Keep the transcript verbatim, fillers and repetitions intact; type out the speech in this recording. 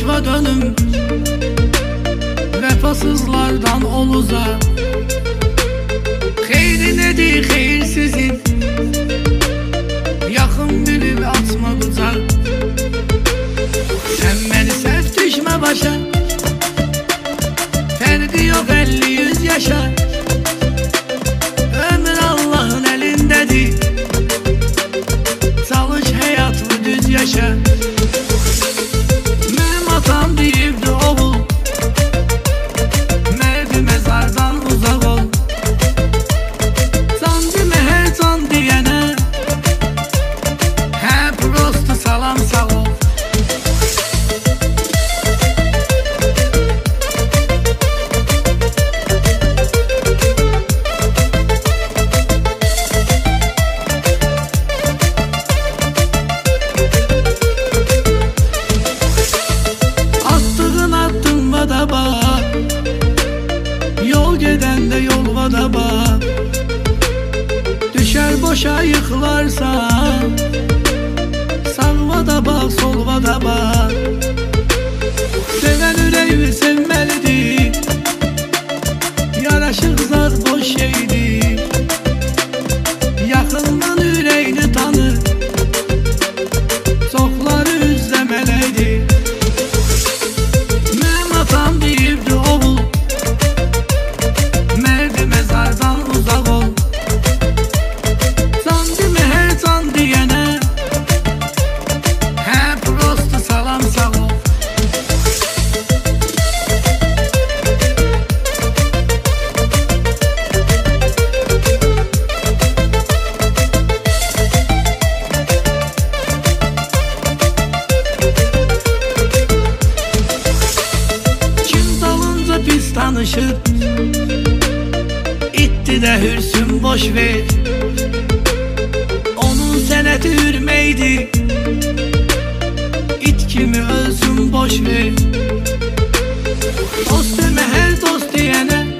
başva dönüm, vefasızlardan ol uzak. Xeyri nedir xeyirsizin, yaxın bilib atma bıçaq. Sen beni sev düşme başa, ferqi yok elli yüz yaşa. Ömür Allah'ın elindedir, çalış hayatını düz yaşa. Mənim atam deyibdi oğul, merdi mezardan uzak ol. Can demə hər can deyənə, hə prosto salam sağ ol. Yol gedəndə yolva da bax, düşər boşa yıxılarsan. Sağva da bax, solva da bax. Sevən ürəyimi sevməlidir, yaraşıq zat boş şeydir. Yaxından ürəyini tanır, çoxları üzləməliydir. Mənim atam deyibdi oğul, merdi mezardan uzak ol. Can demə hər can deyənə, hə prosto salam sağ ol. Kim dalınca pis tanışır, İtti də hürsün boş ver. Onun sənəti hürməkdir, it kimi ölsün boş ver. Dost demə hər dost deyənə,